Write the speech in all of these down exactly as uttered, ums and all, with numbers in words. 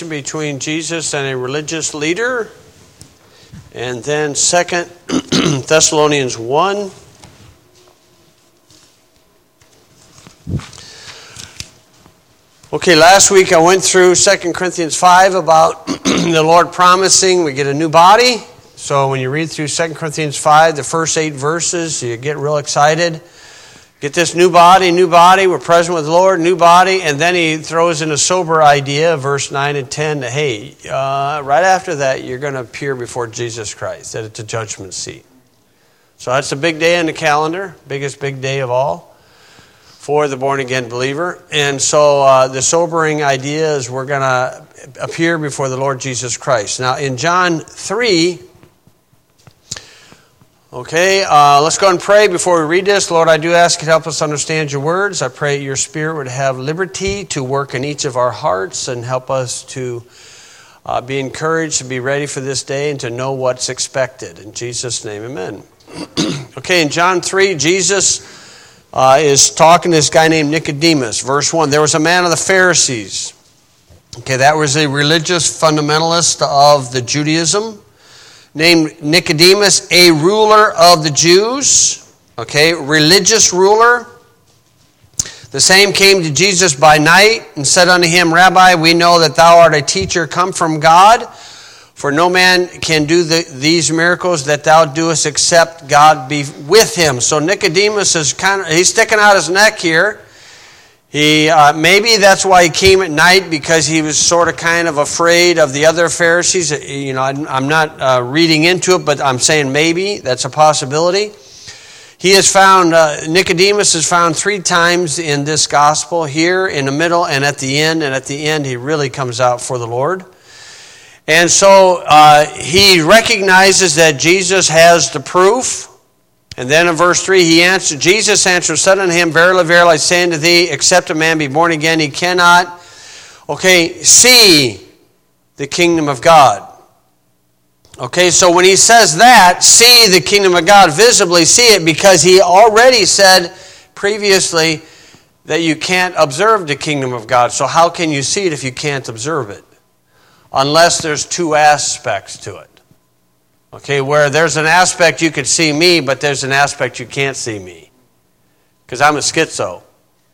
conversation between Jesus and a religious leader. And then Second Thessalonians one. Okay, last week I went through Second Corinthians five about the Lord promising we get a new body. So when you read through Second Corinthians five, the first eight verses, you get real excited. Get this new body, new body, we're present with the Lord, new body. And then he throws in a sober idea, verse nine and ten, that, hey, uh, right after that, you're going to appear before Jesus Christ at the judgment seat. So that's a big day in the calendar, biggest big day of all for the born-again believer. And so uh, the sobering idea is we're going to appear before the Lord Jesus Christ. Now in John three, okay, uh, let's go and pray before we read this. Lord, I do ask you to help us understand your words. I pray your Spirit would have liberty to work in each of our hearts and help us to uh, be encouraged, to be ready for this day, and to know what's expected. In Jesus' name, amen. Okay, in John three, Jesus uh, is talking to this guy named Nicodemus. Verse one, there was a man of the Pharisees. Okay, that was a religious fundamentalist of the Judaism, named Nicodemus, a ruler of the Jews, okay, religious ruler. The same came to Jesus by night and said unto him, Rabbi, we know that thou art a teacher come from God, for no man can do the, these miracles that thou doest except God be with him. So Nicodemus is kind of, he's sticking out his neck here. He uh, maybe that's why he came at night, because he was sort of kind of afraid of the other Pharisees. You know, I'm not uh, reading into it, but I'm saying maybe that's a possibility. He is found, uh, Nicodemus is found three times in this gospel, here, in the middle, and at the end. And at the end, he really comes out for the Lord. And so uh, he recognizes that Jesus has the proof. And then in verse three, he answered, Jesus answered, said unto him, Verily, verily, I say unto thee, except a man be born again, he cannot, okay, see the kingdom of God. Okay, so when he says that, see the kingdom of God, visibly see it, because he already said previously that you can't observe the kingdom of God. So how can you see it if you can't observe it? Unless there's two aspects to it. Okay, where there's an aspect you could see me, but there's an aspect you can't see me. Because I'm a schizo.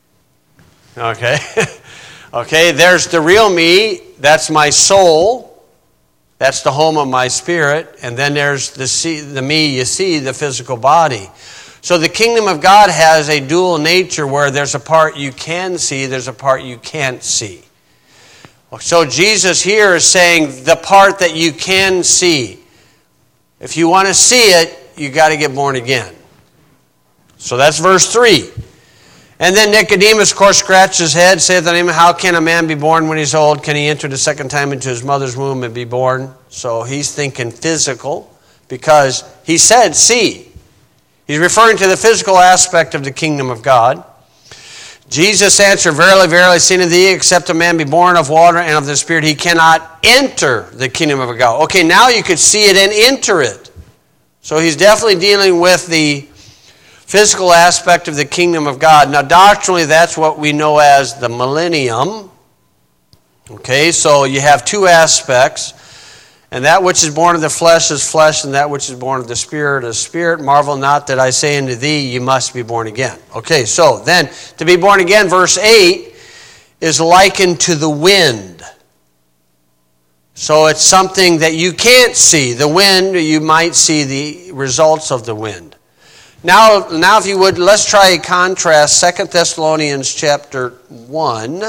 Okay? Okay, there's the real me, that's my soul. That's the home of my spirit. And then there's the, see, the me you see, the physical body. So the kingdom of God has a dual nature where there's a part you can see, there's a part you can't see. So Jesus here is saying the part that you can see. If you want to see it, you got to get born again. So that's verse three. And then Nicodemus, of course, scratched his head, saith unto him, How can a man be born when he's old? Can he enter the second time into his mother's womb and be born? So he's thinking physical, because he said, see. He's referring to the physical aspect of the kingdom of God. Jesus answered, Verily, verily, I say unto thee, except a man be born of water and of the Spirit, he cannot enter the kingdom of God. Okay, now you could see it and enter it. So he's definitely dealing with the physical aspect of the kingdom of God. Now, doctrinally, that's what we know as the millennium. Okay, so you have two aspects. And that which is born of the flesh is flesh, and that which is born of the Spirit is spirit. Marvel not that I say unto thee, you must be born again. Okay, so then, to be born again, verse eight, is likened to the wind. So it's something that you can't see. The wind, you might see the results of the wind. Now, now if you would, let's try a contrast. Second Thessalonians chapter one.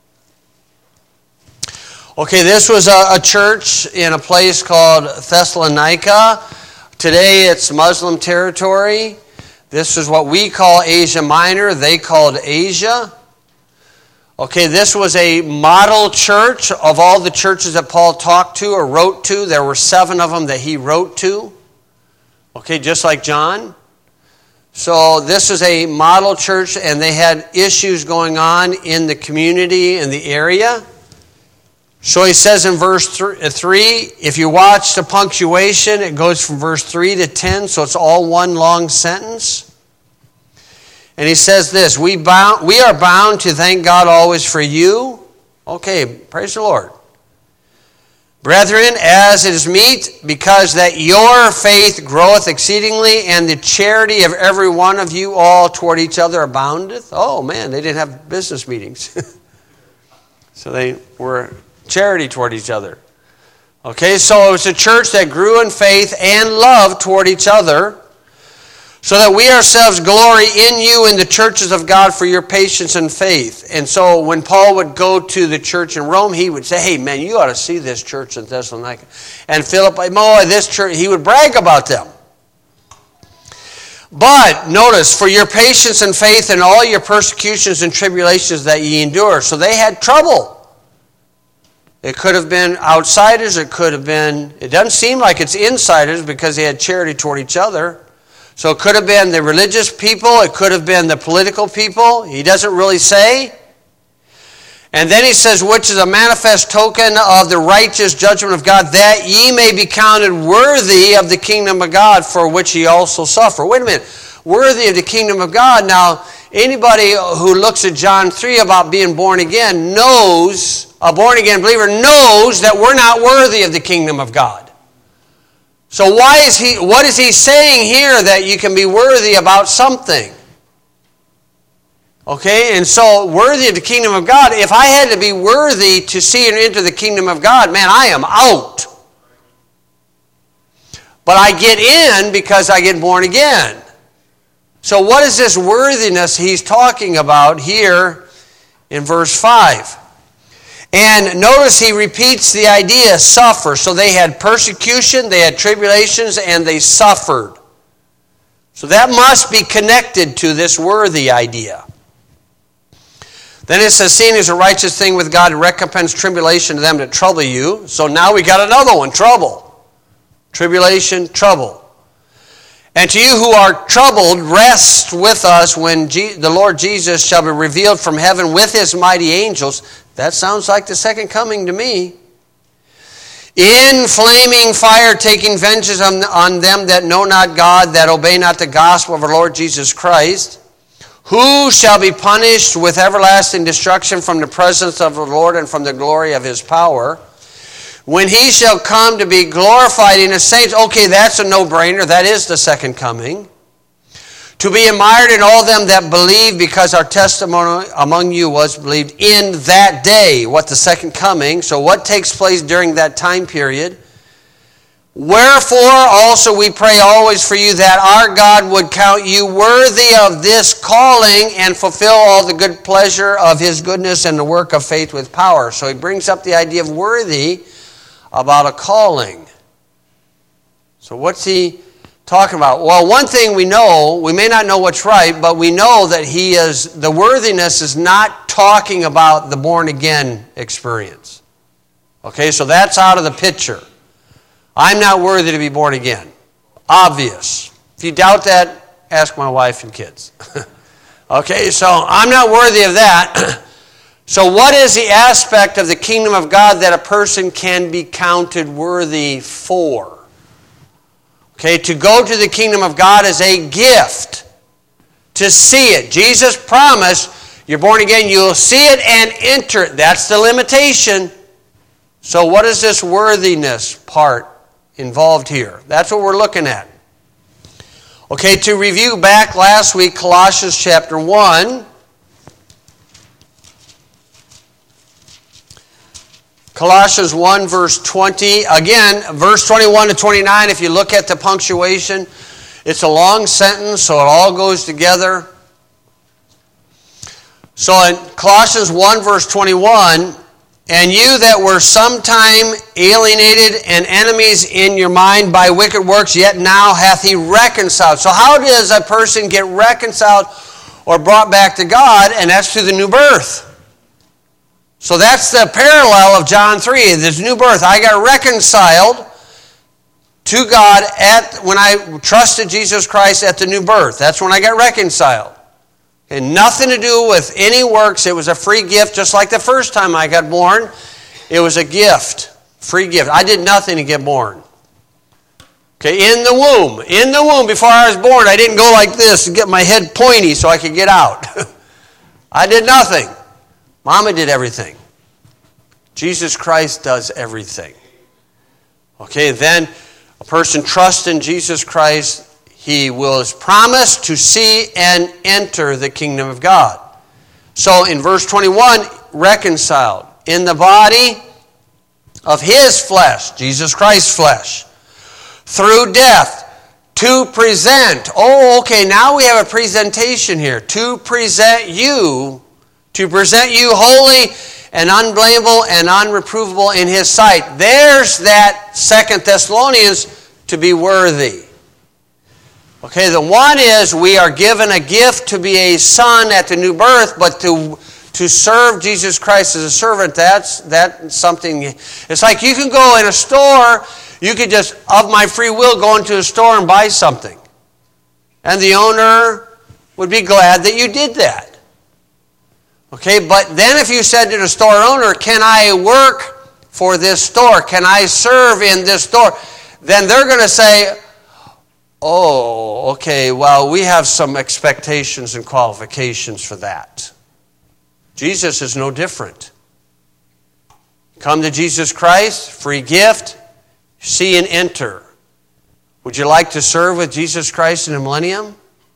Okay, this was a, a church in a place called Thessalonica. Today it's Muslim territory. This is what we call Asia Minor. They called Asia. Okay, this was a model church of all the churches that Paul talked to or wrote to. There were seven of them that he wrote to. Okay, just like John. So this is a model church, and they had issues going on in the community, in the area. So he says in verse three, if you watch the punctuation, it goes from verse three to ten, so it's all one long sentence. And he says this, we bound, we are bound to thank God always for you. Okay, praise the Lord. Brethren, as it is meet, because that your faith groweth exceedingly, and the charity of every one of you all toward each other aboundeth. Oh man, they didn't have business meetings. So they were charity toward each other. Okay, so it was a church that grew in faith and love toward each other, so that we ourselves glory in you in the churches of God for your patience and faith. And so when Paul would go to the church in Rome, he would say, hey man, you ought to see this church in Thessalonica. And Philip, oh, this church, he would brag about them. But notice, for your patience and faith and all your persecutions and tribulations that ye endure. So they had trouble. It could have been outsiders. It could have been, it doesn't seem like it's insiders because they had charity toward each other. So it could have been the religious people. It could have been the political people. He doesn't really say. And then he says, which is a manifest token of the righteous judgment of God, that ye may be counted worthy of the kingdom of God, for which ye also suffer. Wait a minute. Worthy of the kingdom of God. Now, anybody who looks at John three about being born again knows, a born again believer knows that we're not worthy of the kingdom of God. So why is he, what is he saying here that you can be worthy about something? Okay, and so worthy of the kingdom of God, if I had to be worthy to see and enter the kingdom of God, man, I am out. But I get in because I get born again. So what is this worthiness he's talking about here in verse five? And notice he repeats the idea, suffer. So they had persecution, they had tribulations, and they suffered. So that must be connected to this worthy idea. Then it says, seeing is a righteous thing with God to recompense tribulation to them that trouble you. So now we got another one, trouble. Tribulation, trouble. And to you who are troubled, rest with us when Je- the Lord Jesus shall be revealed from heaven with his mighty angels. That sounds like the second coming to me. In flaming fire, taking vengeance on, on them that know not God, that obey not the gospel of our Lord Jesus Christ, who shall be punished with everlasting destruction from the presence of the Lord and from the glory of his power, when he shall come to be glorified in his saints. Okay, that's a no-brainer. That is the second coming. To be admired in all them that believe, because our testimony among you was believed in that day. What, the second coming? So what takes place during that time period? Wherefore also we pray always for you, that our God would count you worthy of this calling and fulfill all the good pleasure of his goodness and the work of faith with power. So he brings up the idea of worthy about a calling. So what's he talking about? Well, one thing we know, we may not know what's right, but we know that he is, the worthiness is not talking about the born again experience. Okay, so that's out of the picture. I'm not worthy to be born again. Obvious. If you doubt that, ask my wife and kids. Okay, so I'm not worthy of that. So what is the aspect of the kingdom of God that a person can be counted worthy for? Okay, to go to the kingdom of God is a gift. To see it. Jesus promised, you're born again, you'll see it and enter it. That's the limitation. So what is this worthiness part involved here? That's what we're looking at. Okay, to review back last week, Colossians chapter one. Colossians one, verse twenty. Again, verse twenty-one to twenty-nine, if you look at the punctuation, it's a long sentence, so it all goes together. So in Colossians one, verse twenty-one, and you that were sometime alienated and enemies in your mind by wicked works, yet now hath he reconciled. So how does a person get reconciled or brought back to God? And that's through the new birth. So that's the parallel of John three, this new birth. I got reconciled to God at when I trusted Jesus Christ at the new birth. That's when I got reconciled. And nothing to do with any works. It was a free gift, just like the first time I got born. It was a gift, free gift. I did nothing to get born. Okay, in the womb, in the womb before I was born, I didn't go like this and get my head pointy so I could get out. I did nothing. Mama did everything. Jesus Christ does everything. Okay, then a person trusts in Jesus Christ, he will is promised to see and enter the kingdom of God. So in verse twenty-one, reconciled in the body of his flesh, Jesus Christ's flesh, through death, to present. Oh, okay, now we have a presentation here. To present you, to present you holy and unblameable and unreprovable in his sight. There's that Second Thessalonians, to be worthy. Okay, the one is we are given a gift to be a son at the new birth, but to to serve Jesus Christ as a servant, that's that's something. It's like you can go in a store, you could just, of my free will, go into a store and buy something. And the owner would be glad that you did that. Okay, but then if you said to the store owner, can I work for this store? Can I serve in this store? Then they're going to say, oh, okay, well, we have some expectations and qualifications for that. Jesus is no different. Come to Jesus Christ, free gift, see and enter. Would you like to serve with Jesus Christ in the millennium?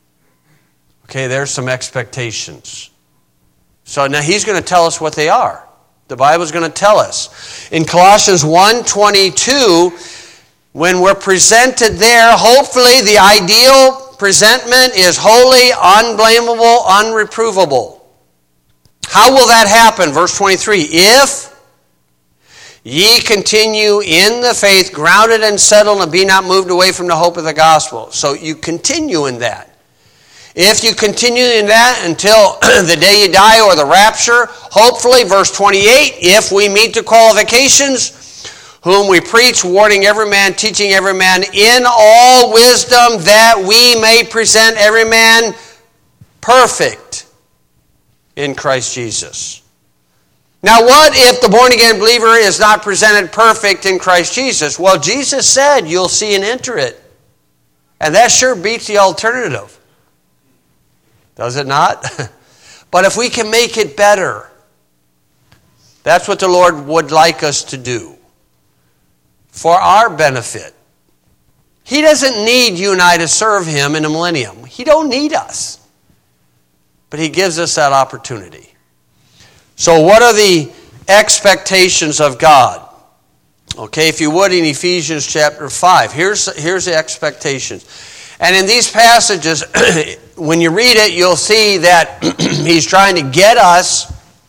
Okay, there's some expectations. So now he's going to tell us what they are. The Bible's going to tell us. In Colossians one twenty-two, when we're presented there, hopefully the ideal presentment is holy, unblameable, unreprovable. How will that happen? Verse twenty-three, if ye continue in the faith, grounded and settled, and be not moved away from the hope of the gospel. So you continue in that. If you continue in that until the day you die or the rapture, hopefully, verse twenty-eight, if we meet the qualifications, whom we preach, warning every man, teaching every man in all wisdom, that we may present every man perfect in Christ Jesus. Now what if the born-again believer is not presented perfect in Christ Jesus? Well, Jesus said you'll see and enter it. And that sure beats the alternative. Does it not? But if we can make it better, that's what the Lord would like us to do. For our benefit. He doesn't need you and I to serve Him in the millennium. He don't need us. But He gives us that opportunity. So what are the expectations of God? Okay, if you would, in Ephesians chapter five, here's, here's the expectations. And in these passages, when you read it, you'll see that He's trying to get us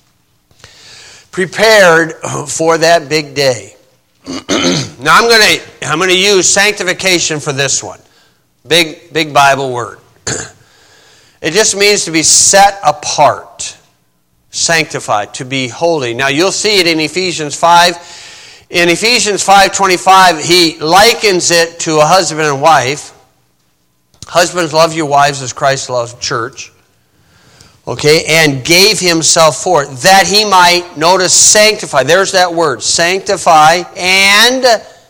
prepared for that big day. Now I'm going to I'm going to use sanctification for this one. Big big Bible word. It just means to be set apart, sanctified, to be holy. Now you'll see it in Ephesians five. In Ephesians five twenty-five, he likens it to a husband and wife. Husbands, love your wives as Christ loves the church. Okay, and gave himself for it, that he might, notice, sanctify. There's that word, sanctify and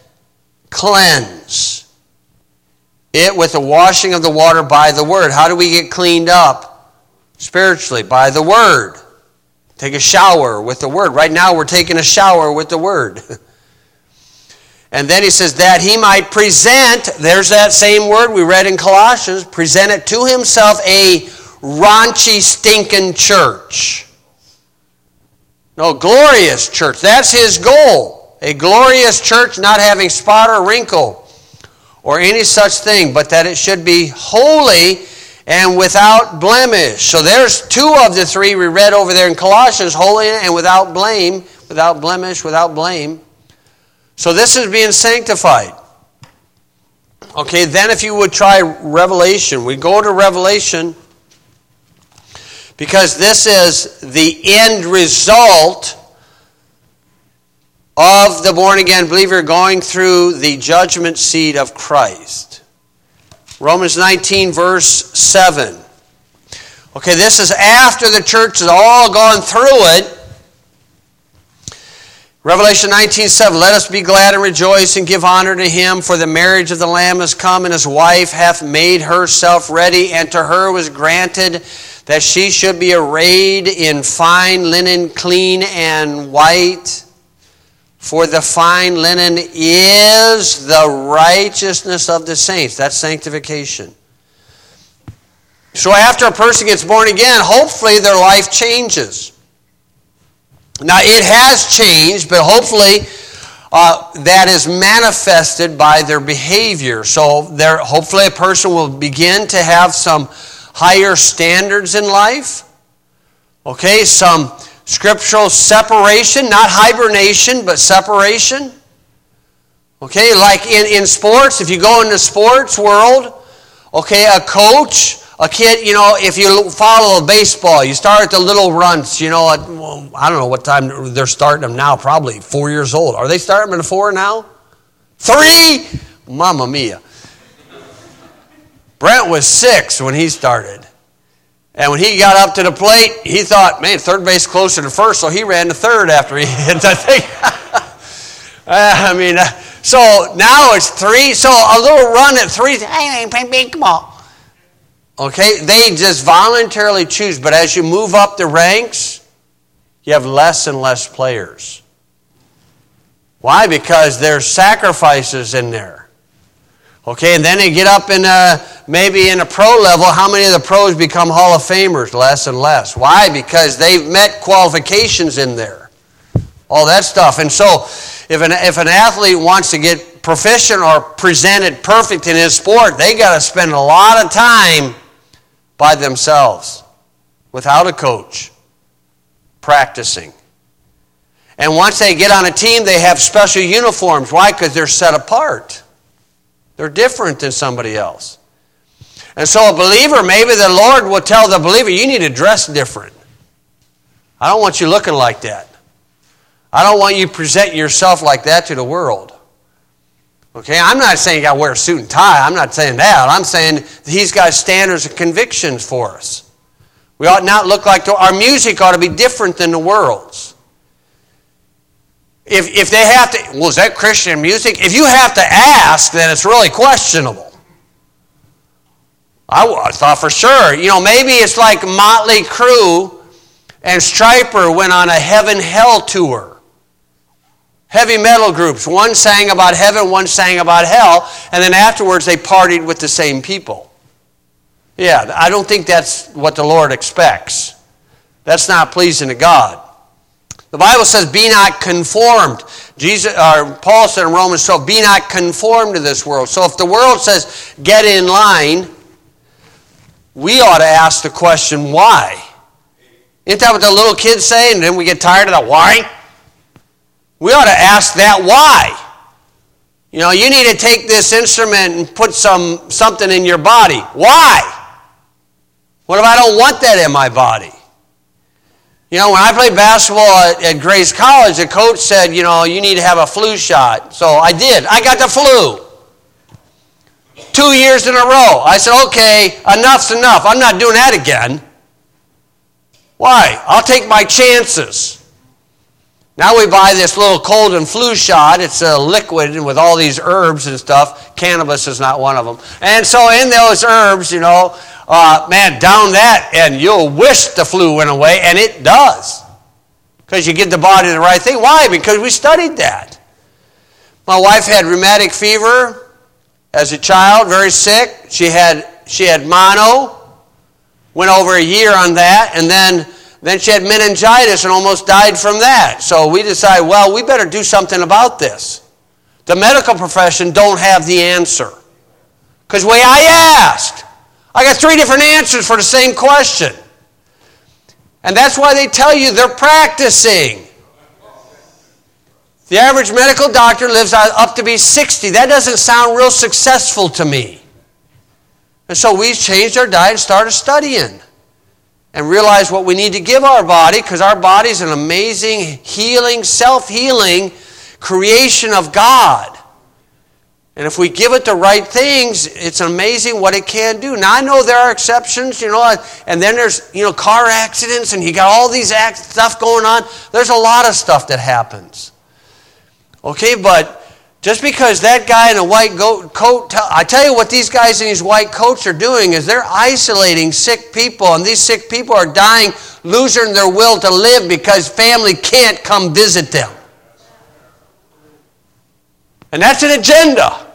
cleanse it with the washing of the water by the word. How do we get cleaned up spiritually? By the word. Take a shower with the word. Right now we're taking a shower with the word. And then he says that he might present, there's that same word we read in Colossians, present it to himself a raunchy, stinking church. No, glorious church. That's his goal. A glorious church not having spot or wrinkle or any such thing, but that it should be holy and without blemish. So there's two of the three we read over there in Colossians, holy and without blame, without blemish, without blame. So this is being sanctified. Okay, then if you would try Revelation, we go to Revelation because this is the end result of the born-again believer going through the judgment seat of Christ. Romans nineteen, verse seven. Okay, this is after the church has all gone through it. Revelation nineteen, seven. Let us be glad and rejoice and give honor to him, for the marriage of the Lamb is come, and his wife hath made herself ready, and to her was granted that she should be arrayed in fine linen, clean and white. For the fine linen is the righteousness of the saints. That's sanctification. So after a person gets born again, hopefully their life changes. Now it has changed, but hopefully uh, that is manifested by their behavior. So there, hopefully a person will begin to have some higher standards in life. Okay, some scriptural separation, not hibernation, but separation. Okay, like in, in sports, if you go in the sports world, okay, a coach, a kid, you know, if you follow baseball, you start at the little runts, you know, at, well, I don't know what time they're starting them now, probably four years old. Are they starting them at four now? Three? Mamma mia. Brent was six when he started. And when he got up to the plate, he thought, man, third base closer to first, so he ran to third after he hit that thing. uh, I mean, uh, so now it's three, so a little run at three, hey, play big ball. Okay, they just voluntarily choose, but as you move up the ranks, you have less and less players. Why? Because there's sacrifices in there. Okay, and then they get up in a, maybe in a pro level, how many of the pros become Hall of Famers? Less and less. Why? Because they've met qualifications in there. All that stuff. And so if an, if an athlete wants to get proficient or presented perfect in his sport, they got to spend a lot of time by themselves, without a coach, practicing. And once they get on a team, they have special uniforms. Why? Because they're set apart. They're different than somebody else. And so a believer, maybe the Lord will tell the believer, you need to dress different. I don't want you looking like that. I don't want you to present yourself like that to the world. Okay, I'm not saying you got to wear a suit and tie. I'm not saying that. I'm saying he's got standards and convictions for us. We ought not look like, the, our music ought to be different than the world's. If if they have to, well, is that Christian music? If you have to ask, then it's really questionable. I, I thought for sure. You know, maybe it's like Motley Crue and Stryper went on a heaven-hell tour. Heavy metal groups. One sang about heaven, one sang about hell, and then afterwards they partied with the same people. Yeah, I don't think that's what the Lord expects. That's not pleasing to God. The Bible says, be not conformed. Jesus, or Paul said in Romans twelve, be not conformed to this world. So if the world says, get in line, we ought to ask the question, why? Isn't that what the little kids say? And then we get tired of that, why? We ought to ask that, why? You know, you need to take this instrument and put some something in your body. Why? What if I don't want that in my body? You know, when I played basketball at, at Grace College, the coach said, you know, you need to have a flu shot. So I did. I got the flu. Two years in a row. I said, okay, enough's enough. I'm not doing that again. Why? I'll take my chances. Now we buy this little cold and flu shot. It's a liquid with all these herbs and stuff. Cannabis is not one of them. And so in those herbs, you know, Uh, man, down that, and you'll wish the flu went away, and it does. Because you give the body the right thing. Why? Because we studied that. My wife had rheumatic fever as a child, very sick. She had she had mono, went over a year on that, and then, then she had meningitis and almost died from that. So we decided, well, we better do something about this. The medical profession don't have the answer. Because the way I asked, I got three different answers for the same question. And that's why they tell you they're practicing. The average medical doctor lives up to be sixty. That doesn't sound real successful to me. And so we changed our diet and started studying. And realized what we need to give our body, because our body is an amazing healing, self-healing creation of God. And if we give it the right things, it's amazing what it can do. Now, I know there are exceptions, you know, and then there's, you know, car accidents, and you got all these act stuff going on. There's a lot of stuff that happens. Okay, but just because that guy in a white coat, I tell you what these guys in these white coats are doing is they're isolating sick people, and these sick people are dying, losing their will to live because family can't come visit them. And that's an agenda.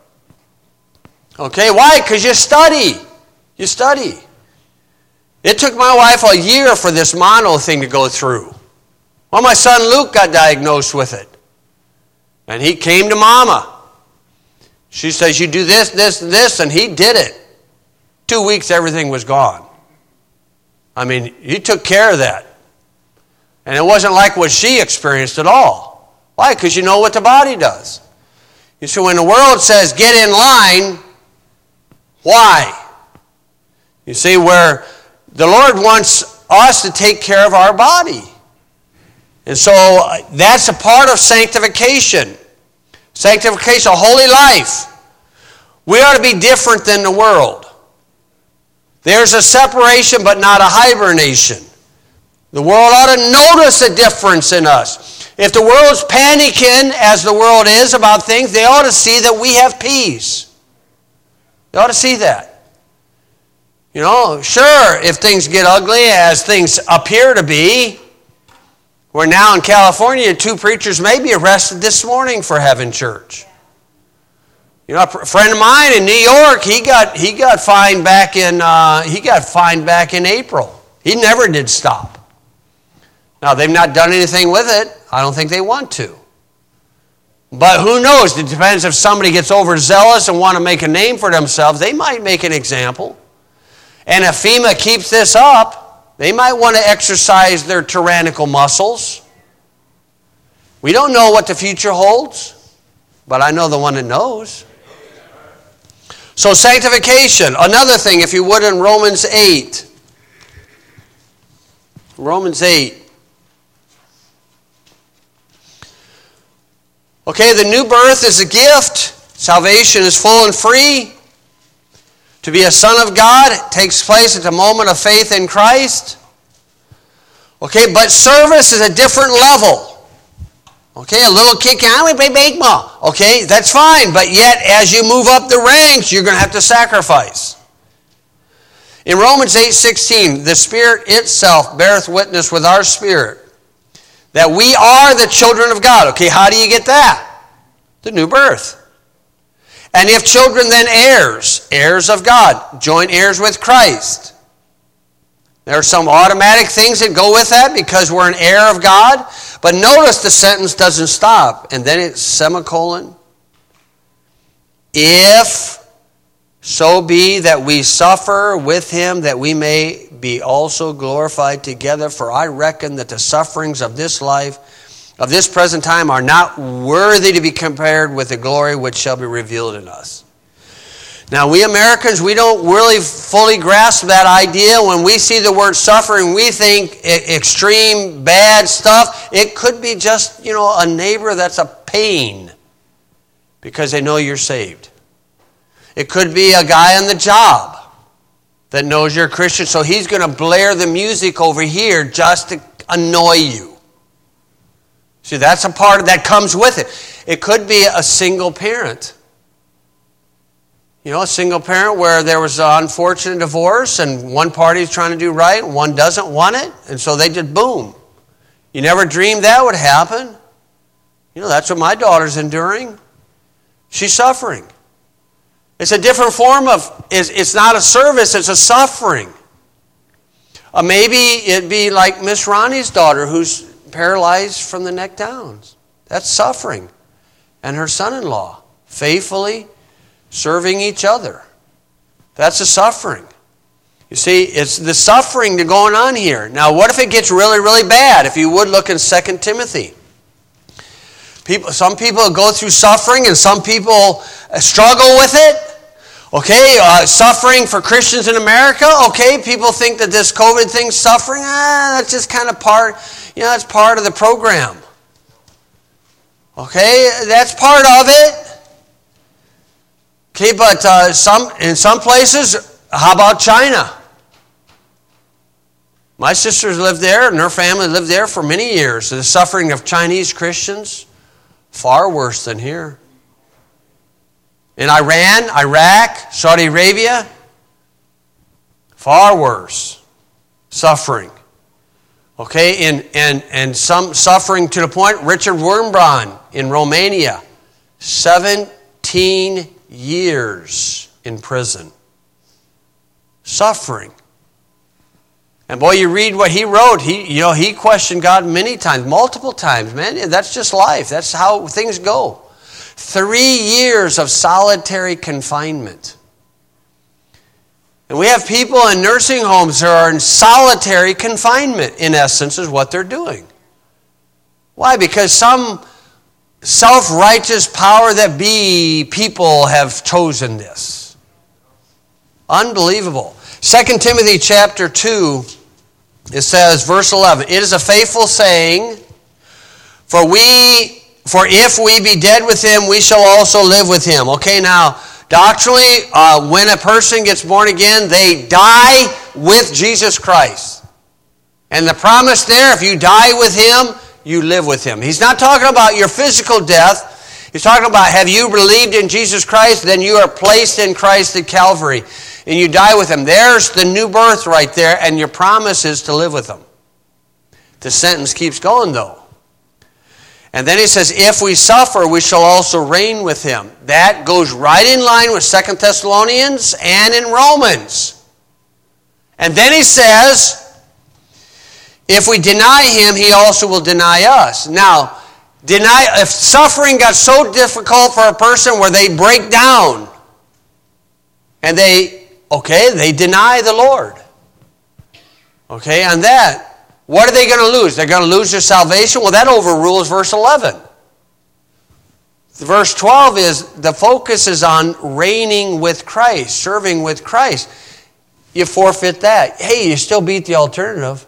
Okay, why? Because you study. You study. It took my wife a year for this mono thing to go through. Well, my son Luke got diagnosed with it. And he came to Mama. She says, you do this, this, and this, and he did it. Two weeks, everything was gone. I mean, he took care of that. And it wasn't like what she experienced at all. Why? Because you know what the body does. You see, when the world says, get in line, why? You see, where the Lord wants us to take care of our body. And so that's a part of sanctification. Sanctification, a holy life. We ought to be different than the world. There's a separation but not a hibernation. The world ought to notice a difference in us. If the world's panicking, as the world is, about things, they ought to see that we have peace. They ought to see that. You know, sure, if things get ugly, as things appear to be, we're now in California, two preachers may be arrested this morning for having church. You know, a friend of mine in New York, he got he got fined back in uh, he got fined back in April. He never did stop. Now they've not done anything with it. I don't think they want to. But who knows? It depends if somebody gets overzealous and want to make a name for themselves. They might make an example. And if FEMA keeps this up, they might want to exercise their tyrannical muscles. We don't know what the future holds, but I know the one that knows. So sanctification, another thing, if you would, in Romans eight. Romans eight. Okay, the new birth is a gift. Salvation is full and free. To be a son of God takes place at the moment of faith in Christ. Okay, but service is a different level. Okay, a little kick, I would play baseball. Okay, that's fine, but yet as you move up the ranks, you're going to have to sacrifice. In Romans eight sixteen, the Spirit itself beareth witness with our spirit that we are the children of God. Okay, how do you get that? The new birth. And if children, then heirs, heirs of God, joint heirs with Christ. There are some automatic things that go with that because we're an heir of God. But notice the sentence doesn't stop. And then it's semicolon. If so be that we suffer with him, that we may be also glorified together. For I reckon that the sufferings of this life, of this present time, are not worthy to be compared with the glory which shall be revealed in us. Now, we Americans, we don't really fully grasp that idea. When we see the word suffering, we think extreme bad stuff. It could be just, you know, a neighbor that's a pain because they know you're saved. It could be a guy on the job that knows you're a Christian, so he's going to blare the music over here just to annoy you. See, that's a part of that comes with it. It could be a single parent. You know, a single parent where there was an unfortunate divorce and one party's trying to do right and one doesn't want it, and so they just boom. You never dreamed that would happen. You know, that's what my daughter's enduring. She's suffering. It's a different form of, it's, it's not a service, it's a suffering. Uh, maybe it'd be like Miss Ronnie's daughter who's paralyzed from the neck down. That's suffering. And her son-in-law, faithfully serving each other. That's a suffering. You see, it's the suffering that's going on here. Now, what if it gets really, really bad? If you would look in Second Timothy. People, some people go through suffering and some people struggle with it. Okay, uh, suffering for Christians in America. Okay, people think that this COVID thing's suffering. Ah, that's just kind of part, you know, that's part of the program. Okay, that's part of it. Okay, but uh, some in some places, how about China? My sisters lived there and her family lived there for many years. The suffering of Chinese Christians, far worse than here. In Iran, Iraq, Saudi Arabia, far worse suffering. Okay, and, and, and some suffering to the point, Richard Wurmbrand in Romania, seventeen years in prison. Suffering. And boy, you read what he wrote. He, you know, he questioned God many times, multiple times. Man, that's just life. That's how things go. Three years of solitary confinement. And we have people in nursing homes who are in solitary confinement, in essence, is what they're doing. Why? Because some self-righteous power that be people have chosen this. Unbelievable. Second Timothy chapter two, it says, verse eleven, it is a faithful saying, for we, for if we be dead with him, we shall also live with him. Okay, now, doctrinally, uh, when a person gets born again, they die with Jesus Christ. And the promise there, if you die with him, you live with him. He's not talking about your physical death. He's talking about, have you believed in Jesus Christ? Then you are placed in Christ at Calvary. And you die with him. There's the new birth right there, and your promise is to live with him. The sentence keeps going, though. And then he says, if we suffer, we shall also reign with him. That goes right in line with Second Thessalonians and in Romans. And then he says, if we deny him, he also will deny us. Now, deny if suffering got so difficult for a person where they break down and they Okay, they deny the Lord. Okay, on that, what are they going to lose? They're going to lose their salvation? Well, that overrules verse eleven. Verse twelve is, the focus is on reigning with Christ, serving with Christ. You forfeit that. Hey, you still beat the alternative.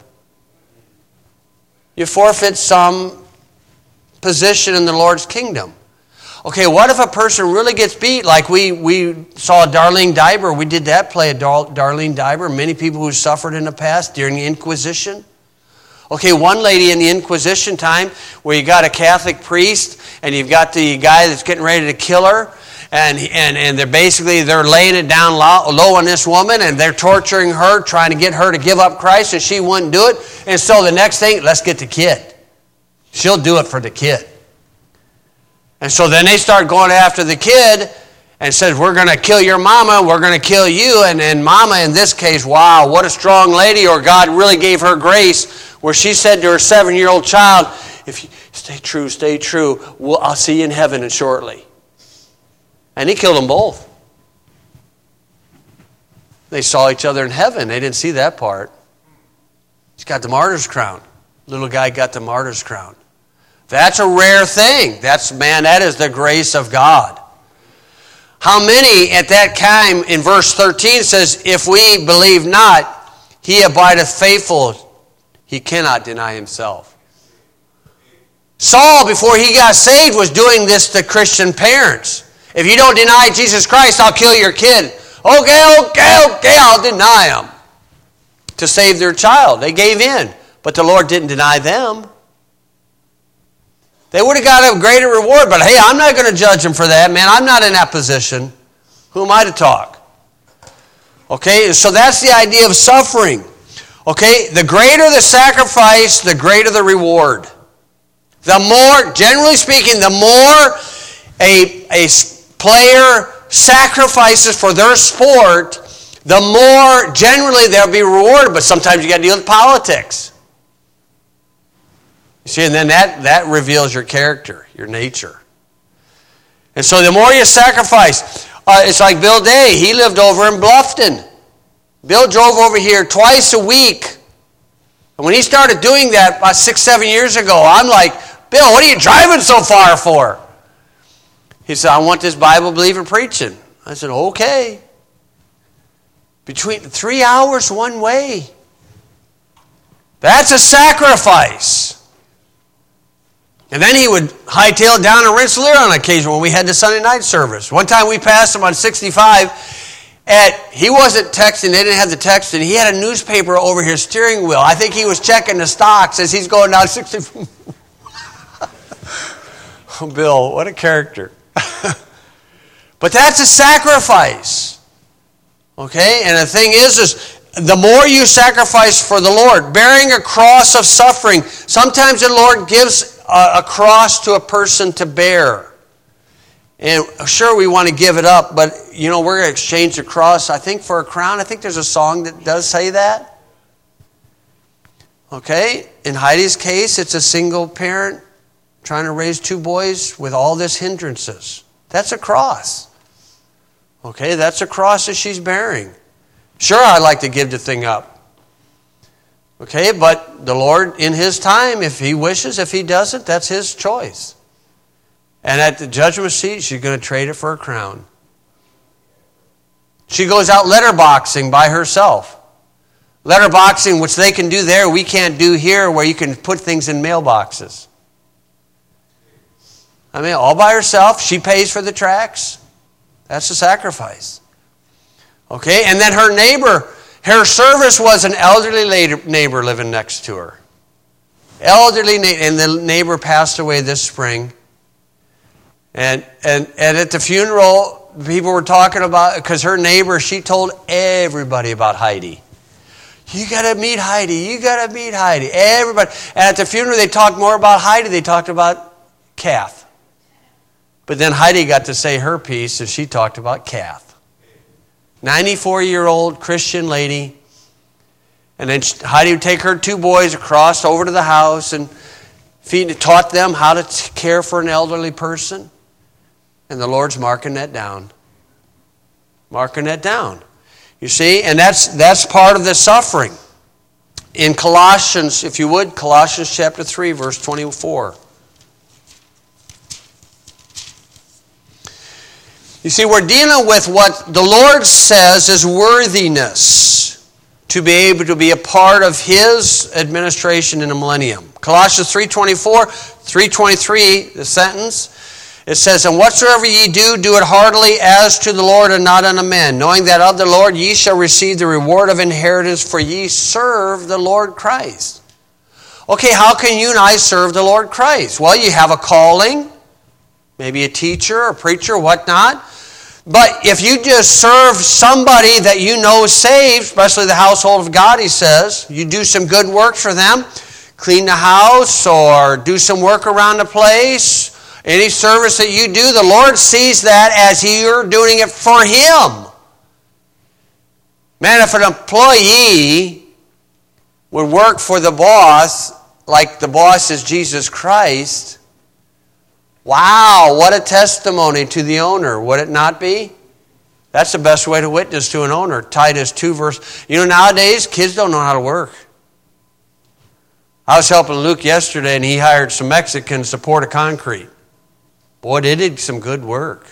You forfeit some position in the Lord's kingdom. Okay, what if a person really gets beat? Like we, we saw Darlene Diber. We did that play of Dar- Darlene Diber. Many people who suffered in the past during the Inquisition. Okay, one lady in the Inquisition time where you got a Catholic priest and you've got the guy that's getting ready to kill her. And, and, and they're basically, they're laying it down low, low on this woman and they're torturing her, trying to get her to give up Christ, and she wouldn't do it. And so the next thing, let's get the kid. She'll do it for the kid. And so then they start going after the kid and says, we're going to kill your mama, we're going to kill you. And, and mama, in this case, wow, what a strong lady, or God really gave her grace, where she said to her seven-year-old child, if you stay true, stay true, we'll, I'll see you in heaven shortly. And he killed them both. They saw each other in heaven. They didn't see that part. He's got the martyr's crown. Little guy got the martyr's crown. That's a rare thing. That's, man, that is the grace of God. How many at that time, in verse thirteen says, if we believe not, he abideth faithful. He cannot deny himself. Saul, before he got saved, was doing this to Christian parents. If you don't deny Jesus Christ, I'll kill your kid. Okay, okay, okay, I'll deny him. To save their child. They gave in. But the Lord didn't deny them. They would have got a greater reward, but hey, I'm not going to judge them for that, man. I'm not in that position. Who am I to talk? Okay, so that's the idea of suffering. Okay, the greater the sacrifice, the greater the reward. The more, generally speaking, the more a, a player sacrifices for their sport, the more generally they'll be rewarded, but sometimes you got to deal with politics. You see, and then that, that reveals your character, your nature. And so the more you sacrifice, uh, it's like Bill Day. He lived over in Bluffton. Bill drove over here twice a week. And when he started doing that about six, seven years ago, I'm like, Bill, what are you driving so far for? He said, I want this Bible-believing preaching. I said, okay. Between three hours one way. That's a sacrifice. And then he would hightail it down to Rensselaer on occasion when we had the Sunday night service. One time we passed him on sixty-five, and he wasn't texting, they didn't have the texting. He had a newspaper over his steering wheel. I think he was checking the stocks as he's going down sixty-five. Oh, Bill, what a character. But that's a sacrifice. Okay? And the thing is, is the more you sacrifice for the Lord, bearing a cross of suffering, sometimes the Lord gives a, a cross to a person to bear. And sure, we want to give it up, but, you know, we're going to exchange the cross, I think, for a crown. I think there's a song that does say that. Okay? In Heidi's case, it's a single parent trying to raise two boys with all this hindrances. That's a cross. Okay? That's a cross that she's bearing. Sure, I'd like to give the thing up. Okay? But the Lord, in His time, if He wishes, if He doesn't, that's His choice. And at the judgment seat, she's going to trade it for a crown. She goes out letterboxing by herself. Letterboxing, which they can do there, we can't do here, where you can put things in mailboxes. I mean, all by herself. She pays for the tracts. That's a sacrifice. Okay, and then her neighbor, her service was an elderly neighbor living next to her. Elderly neighbor, and the neighbor passed away this spring. And, and and at the funeral, people were talking about, because her neighbor, she told everybody about Heidi. You got to meet Heidi. You got to meet Heidi. Everybody. And at the funeral, they talked more about Heidi. They talked about Kath. But then Heidi got to say her piece, and she talked about Kath. ninety-four-year-old Christian lady. And then Heidi would take her two boys across over to the house and feed, taught them how to care for an elderly person. And the Lord's marking that down. Marking that down. You see, and that's that's part of the suffering. In Colossians, if you would, Colossians chapter three, verse twenty-four. You see, we're dealing with what the Lord says is worthiness to be able to be a part of His administration in the millennium. Colossians three twenty-four, three twenty-three, the sentence. It says, and whatsoever ye do, do it heartily as to the Lord and not unto men, knowing that of the Lord ye shall receive the reward of inheritance, for ye serve the Lord Christ. Okay, how can you and I serve the Lord Christ? Well, you have a calling, maybe a teacher or preacher, whatnot. But if you just serve somebody that you know is saved, especially the household of God, he says, you do some good work for them, clean the house or do some work around the place, any service that you do, the Lord sees that as you're doing it for Him. Man, if an employee would work for the boss like the boss is Jesus Christ, wow, what a testimony to the owner, would it not be? That's the best way to witness to an owner. Titus two verse. You know, nowadays, kids don't know how to work. I was helping Luke yesterday, and he hired some Mexicans to pour the concrete. Boy, they did some good work.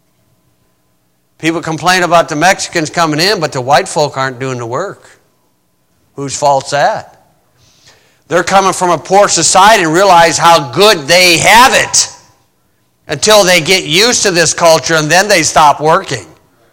People complain about the Mexicans coming in, but the white folk aren't doing the work. Whose fault's that? They're coming from a poor society and realize how good they have it until they get used to this culture, and then they stop working.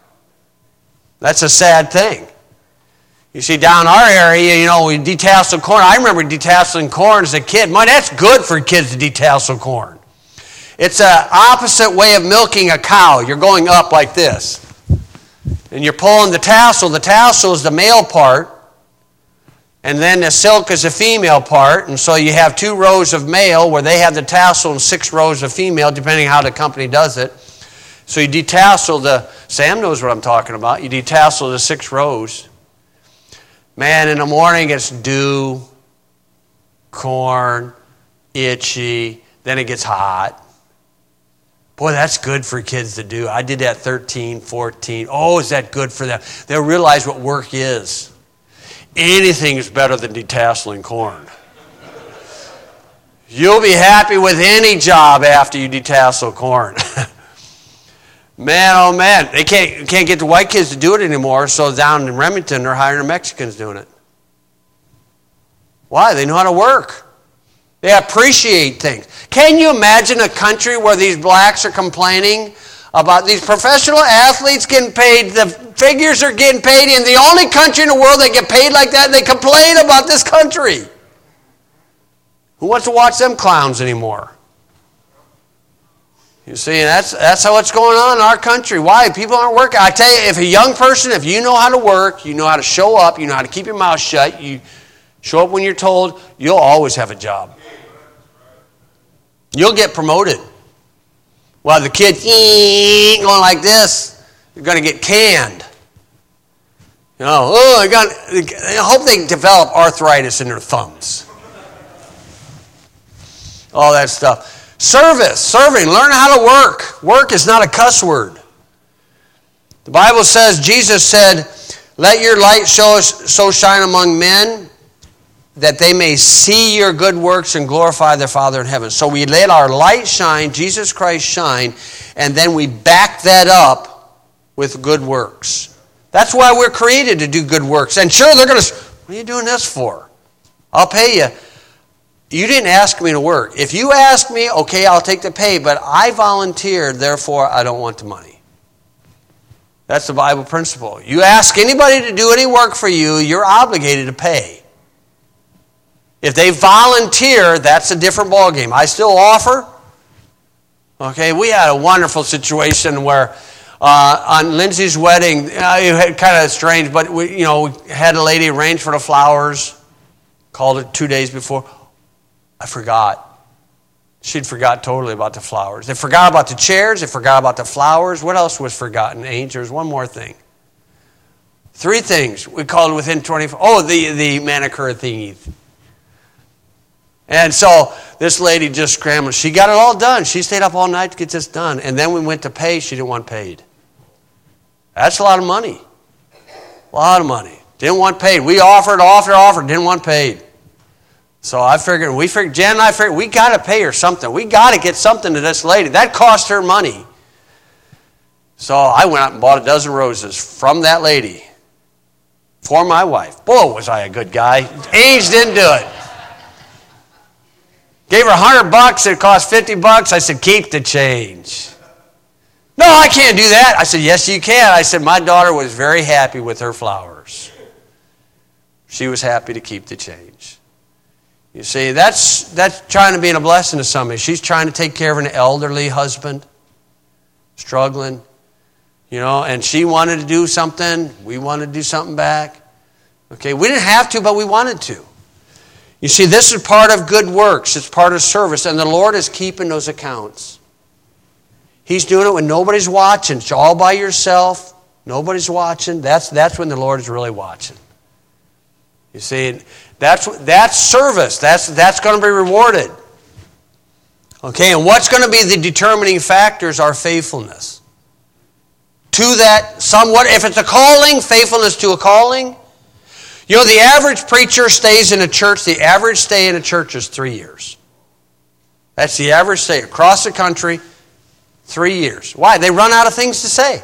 That's a sad thing. You see, down our area, you know, we detassel corn. I remember detasseling corn as a kid. Man, that's good for kids to detassel corn. It's an opposite way of milking a cow. You're going up like this. And you're pulling the tassel. The tassel is the male part. And then the silk is the female part. And so you have two rows of male where they have the tassel and six rows of female, depending how the company does it. So you detassel the, Sam knows what I'm talking about. You detassel the six rows. Man, in the morning it's dew, corn, itchy, then it gets hot. Boy, that's good for kids to do. I did that thirteen, fourteen. Oh, is that good for them? They'll realize what work is. Anything is better than detasseling corn. You'll be happy with any job after you detassel corn. Man, oh man, they can't, can't get the white kids to do it anymore, so down in Remington, they're hiring the Mexicans doing it. Why? They know how to work. They appreciate things. Can you imagine a country where these blacks are complaining about these professional athletes getting paid, the figures are getting paid, in the only country in the world that get paid like that, and they complain about this country? Who wants to watch them clowns anymore? You see, that's that's how it's going on in our country. Why? People aren't working. I tell you, if a young person, if you know how to work, you know how to show up, you know how to keep your mouth shut, you show up when you're told, you'll always have a job. You'll get promoted. Well, the kid going like this, you're going to get canned. You know, oh, I got. I hope they develop arthritis in their thumbs. All that stuff. Service, serving, learn how to work. Work is not a cuss word. The Bible says, Jesus said, let your light show, so shine among men that they may see your good works and glorify their Father in heaven. So we let our light shine, Jesus Christ shine, and then we back that up with good works. That's why we're created, to do good works. And sure, they're going to say, what are you doing this for? I'll pay you. You didn't ask me to work. If you ask me, okay, I'll take the pay, but I volunteered, therefore I don't want the money. That's the Bible principle. You ask anybody to do any work for you, you're obligated to pay. If they volunteer, that's a different ballgame. I still offer. Okay, we had a wonderful situation where uh, on Lindsay's wedding, uh, it had kind of strange, but we, you know, we had a lady arrange for the flowers, called it two days before. I forgot. She'd forgot totally about the flowers. They forgot about the chairs. They forgot about the flowers. What else was forgotten, Angel? There's one more thing. Three things we called within twenty-four. Oh, the, the manicure thingy. And so this lady just scrambled. She got it all done. She stayed up all night to get this done. And then we went to pay. She didn't want paid. That's a lot of money. A lot of money. Didn't want paid. We offered, offered, offered. Didn't want paid. So I figured, we figured, Jan and I figured, we got to pay her something. We got to get something to this lady. That cost her money. So I went out and bought a dozen roses from that lady for my wife. Boy, was I a good guy. Age didn't do it. Gave her a hundred bucks. It cost fifty bucks. I said, keep the change. No, I can't do that. I said, yes, you can. I said, my daughter was very happy with her flowers. She was happy to keep the change. You see, that's that's trying to be a blessing to somebody. She's trying to take care of an elderly husband, struggling, you know, and she wanted to do something. We wanted to do something back. Okay, we didn't have to, but we wanted to. You see, this is part of good works. It's part of service, and the Lord is keeping those accounts. He's doing it when nobody's watching. It's all by yourself. Nobody's watching. That's, that's when the Lord is really watching. You see, that's, that's service. That's, that's going to be rewarded. Okay, and what's going to be the determining factors are faithfulness. To that somewhat, if it's a calling, faithfulness to a calling. You know, the average preacher stays in a church, the average stay in a church is three years. That's the average stay across the country, three years. Why? They run out of things to say.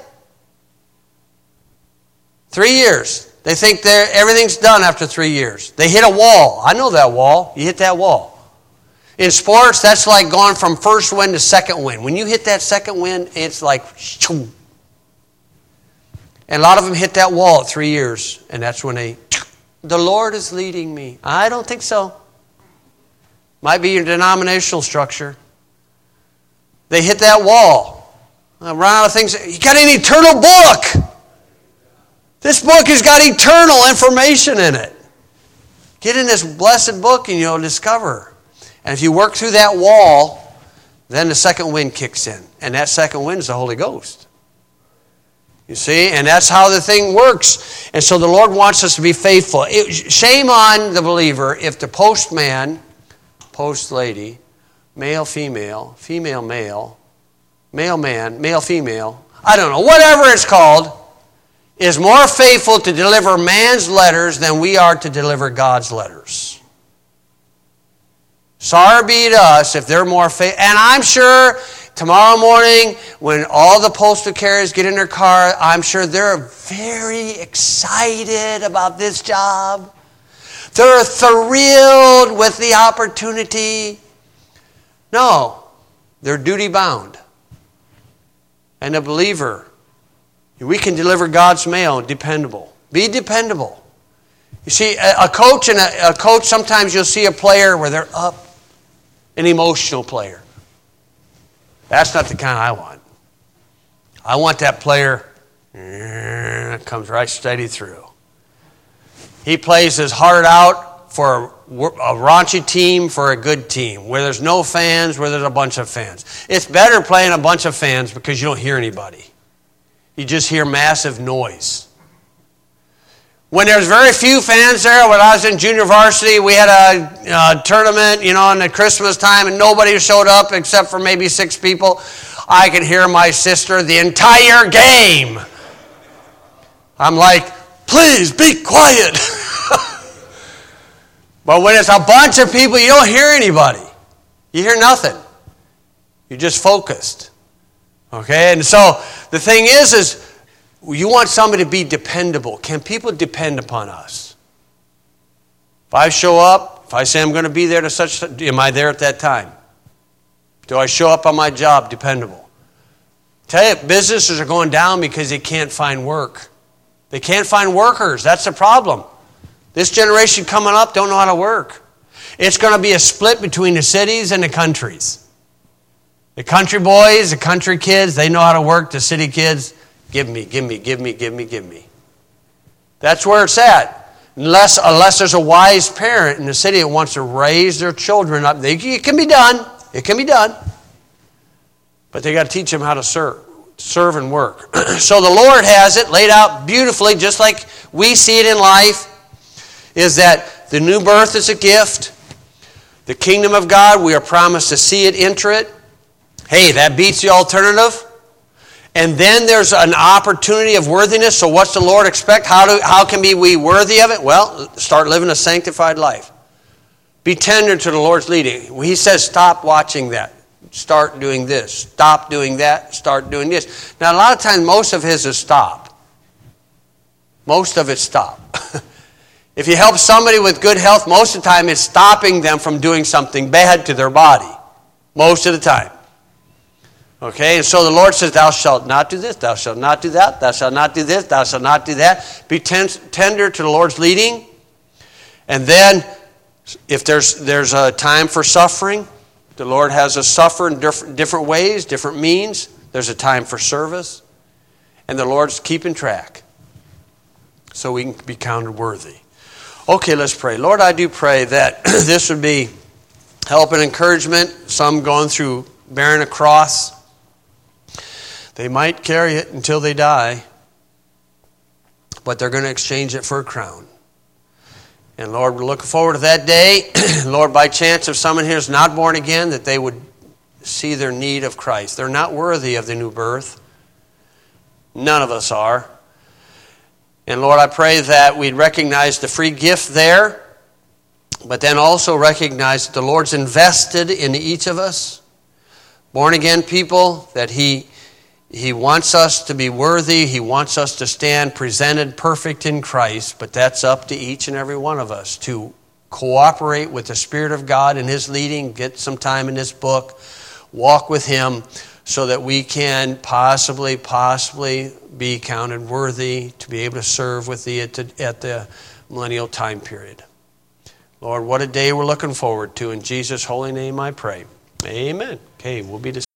Three years. They think everything's done after three years. They hit a wall. I know that wall. You hit that wall. In sports, that's like going from first win to second win. When you hit that second win, it's like, shoo. And a lot of them hit that wall at three years, and that's when they, the Lord is leading me. I don't think so. Might be your denominational structure. They hit that wall. I run out of things. You got an eternal book. This book has got eternal information in it. Get in this blessed book and you'll discover. And if you work through that wall, then the second wind kicks in. And that second wind is the Holy Ghost. You see? And that's how the thing works. And so the Lord wants us to be faithful. It, shame on the believer if the postman, post lady, male, female, female, male, male, man, male, female, I don't know, whatever it's called, is more faithful to deliver man's letters than we are to deliver God's letters. Sorry be to us if they're more faithful. And I'm sure tomorrow morning when all the postal carriers get in their car, I'm sure they're very excited about this job. They're thrilled with the opportunity. No, they're duty bound. And a believer, we can deliver God's mail, dependable. Be dependable. You see, a coach and a, a coach, sometimes you'll see a player where they're up, an emotional player. That's not the kind I want. I want that player that comes right steady through. He plays his heart out for a raunchy team for a good team, where there's no fans, where there's a bunch of fans. It's better playing a bunch of fans because you don't hear anybody. You just hear massive noise. When there's very few fans there, when I was in junior varsity, we had a, a tournament, you know, in the Christmas time, and nobody showed up except for maybe six people. I could hear my sister the entire game. I'm like, please be quiet. But when it's a bunch of people, you don't hear anybody. You hear nothing. You're just focused. Okay? And so the thing is, is you want somebody to be dependable. Can people depend upon us? If I show up, if I say I'm going to be there to such, am I there at that time? Do I show up on my job dependable? Tell you, businesses are going down because they can't find work. They can't find workers. That's the problem. This generation coming up don't know how to work. It's going to be a split between the cities and the countries. The country boys, the country kids, they know how to work. The city kids, give me, give me, give me, give me, give me. That's where it's at. Unless, unless there's a wise parent in the city that wants to raise their children up. They, it can be done. It can be done. But they got to teach them how to serve. Serve and work. So the Lord has it laid out beautifully, just like we see it in life. Is that the new birth is a gift. The kingdom of God, we are promised to see it, enter it. Hey, that beats the alternative. And then there's an opportunity of worthiness. So what's the Lord expect? How do how can be we worthy of it? Well, start living a sanctified life. Be tender to the Lord's leading. He says stop watching that. Start doing this. Stop doing that. Start doing this. Now, a lot of times, most of his is stop. Most of it's stop. If you help somebody with good health, most of the time it's stopping them from doing something bad to their body. Most of the time. Okay, and so the Lord says, thou shalt not do this, thou shalt not do that, thou shalt not do this, thou shalt not do that. Be ten- tender to the Lord's leading. And then, if there's there's a time for suffering, the Lord has us suffer in different, different ways, different means. There's a time for service. And the Lord's keeping track so we can be counted worthy. Okay, let's pray. Lord, I do pray that this would be help and encouragement. Some going through bearing a cross. They might carry it until they die, but they're going to exchange it for a crown. And Lord, we're looking forward to that day. Lord, by chance, if someone here is not born again, that they would see their need of Christ. They're not worthy of the new birth. None of us are. And Lord, I pray that we'd recognize the free gift there, but then also recognize that the Lord's invested in each of us. Born again people, that He He wants us to be worthy. He wants us to stand presented perfect in Christ. But that's up to each and every one of us to cooperate with the Spirit of God in His leading, get some time in this book, walk with Him so that we can possibly, possibly be counted worthy to be able to serve with Thee at the, at the millennial time period. Lord, what a day we're looking forward to. In Jesus' holy name I pray. Amen. Okay, we'll be dismissed.